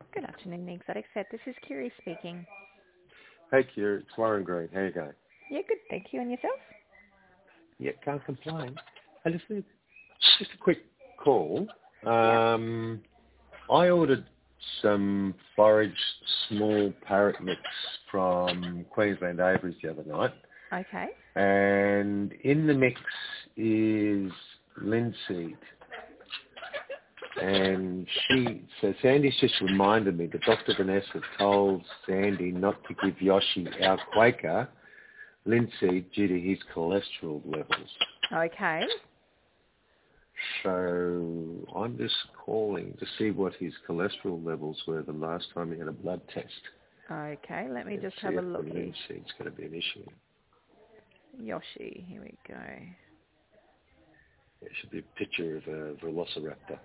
Good afternoon, Exotic Set. This is Kiri speaking. Hey, Kira, it's Warren Green. How you going? Yeah, good. Thank you. And yourself? Yeah, can't complain. I just a quick call. Yeah. I ordered some forage small parrot mix from Queensland Aviaries the other night, Okay. and in the mix is linseed. And so Sandy's just reminded me that Dr. Vanessa told Sandy not to give Yoshi, our Quaker, linseed due to his cholesterol levels. Okay. So I'm just calling to see what his cholesterol levels were the last time he had a blood test. Okay. Let me And just see have a if look the here. linseed's going to be an issue. Yoshi. Here we go. It should be a picture of a velociraptor.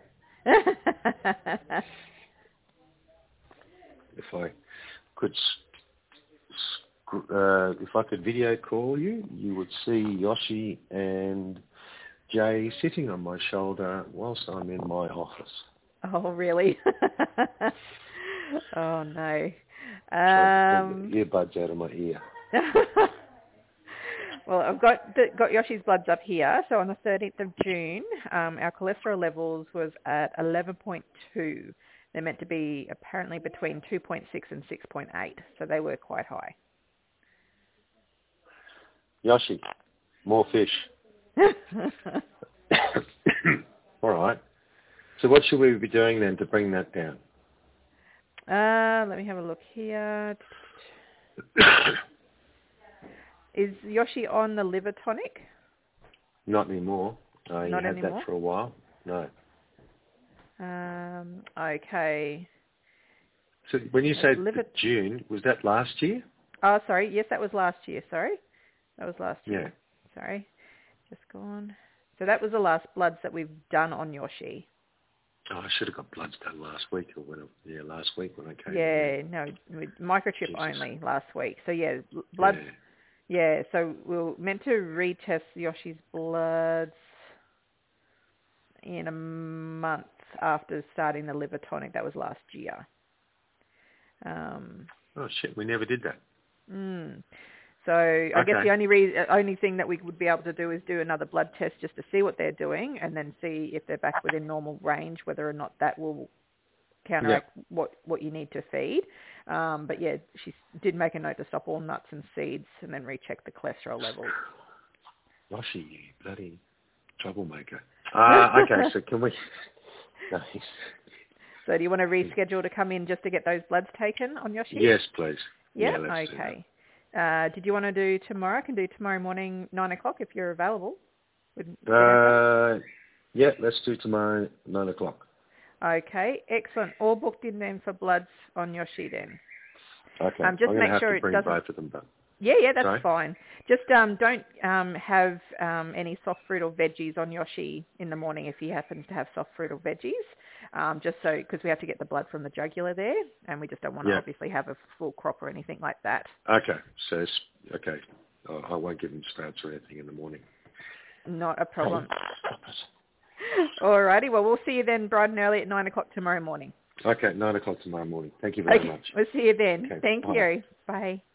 If I could, if I could video call you, you would see Yoshi and Jay sitting on my shoulder whilst I'm in my office. Oh, really? Oh, no. Trying to pull the earbuds out of my ear. Well, I've got Yoshi's bloods up here. So on the 13th of June, our cholesterol levels was at 11.2. They're meant to be apparently between 2.6 and 6.8. So they were quite high. Yoshi, more fish. All right. So what should we be doing then to bring that down? Let me have a look here. Is Yoshi on the liver tonic? Not anymore. You Not had anymore? that for a while? No. Okay. So when you say Liver... June, was that last year? Oh, sorry. Yes, that was last year. Sorry. That was last Yeah. year. Sorry. Just gone. So that was the last bloods that we've done on Yoshi. Oh, I should have got bloods done last week last week when I came. Yeah, no, with microchip Jesus. only last week. So yeah, bloods. Yeah, so we're meant to retest Yoshi's bloods in a month after starting the liver tonic. That was last year. Oh shit, we never did that. So I guess Okay. the only thing that we would be able to do is do another blood test just to see what they're doing, and then see if they're back within normal range, whether or not that will counteract what you need to feed. But yeah, she did make a note to stop all nuts and seeds and then recheck the cholesterol levels. Yoshi, you bloody troublemaker. Okay, so can we... Nice. So do you want to reschedule to come in just to get those bloods taken on Yoshi? Yes, please. Yeah, Yeah, let's okay. Did you want to do tomorrow? I can do tomorrow morning, 9 o'clock if you're available. do that. Yeah, let's do tomorrow, 9 o'clock. Okay, excellent. All booked in then for bloods on Yoshi then. Okay, Just I'm going make to have sure to it bring doesn't... both of them back. Yeah, that's Sorry? fine. Just don't have any soft fruit or veggies on Yoshi in the morning if he happens to have soft fruit or veggies. Just so, because we have to get the blood from the jugular there, and we just don't want to obviously have a full crop or anything like that. Okay, so, okay. I won't give him sprouts or anything in the morning. Not a problem. Stop it. Alrighty, well, we'll see you then bright and early at 9 o'clock tomorrow morning. Okay, 9 o'clock tomorrow morning. Thank you very much. We'll see you then. Okay, Thank bye. you. Bye.